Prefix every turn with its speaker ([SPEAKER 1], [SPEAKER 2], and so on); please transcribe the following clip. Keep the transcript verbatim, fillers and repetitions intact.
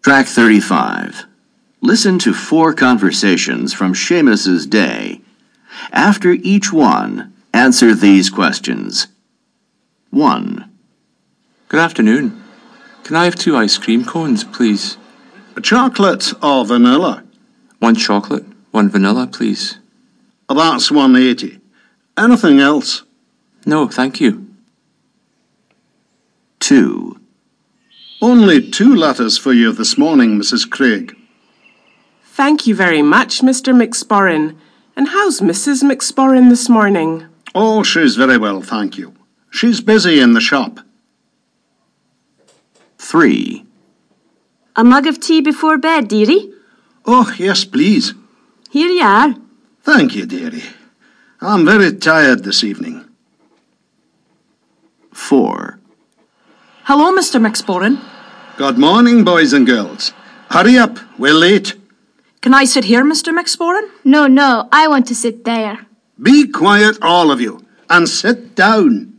[SPEAKER 1] Track thirty-five. Listen to four conversations from Seamus's day. After each one, answer these questions. one.
[SPEAKER 2] Good afternoon. Can I have two ice cream cones, please?
[SPEAKER 3] Chocolate or vanilla?
[SPEAKER 2] One chocolate, one vanilla, please.
[SPEAKER 3] That's one eighty. Anything else?
[SPEAKER 2] No, thank you.
[SPEAKER 1] two.
[SPEAKER 3] Only two letters for you this morning, Missus Craig.
[SPEAKER 4] Thank you very much, Mister McSporran. And how's Missus McSporran this morning?
[SPEAKER 3] Oh, she's very well, thank you. She's busy in the shop.
[SPEAKER 1] three.
[SPEAKER 5] A mug of tea before bed, dearie?
[SPEAKER 3] Oh, yes, please.
[SPEAKER 5] Here you are.
[SPEAKER 3] Thank you, dearie. I'm very tired this evening.
[SPEAKER 1] four.
[SPEAKER 6] Hello, Mister McSporran.
[SPEAKER 3] Good morning, boys and girls. Hurry up, we're late.
[SPEAKER 6] Can I sit here, Mister McSporran?
[SPEAKER 7] No, no, I want to sit there.
[SPEAKER 3] Be quiet, all of you, and sit down.